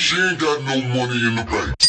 she ain't got no money in the bank.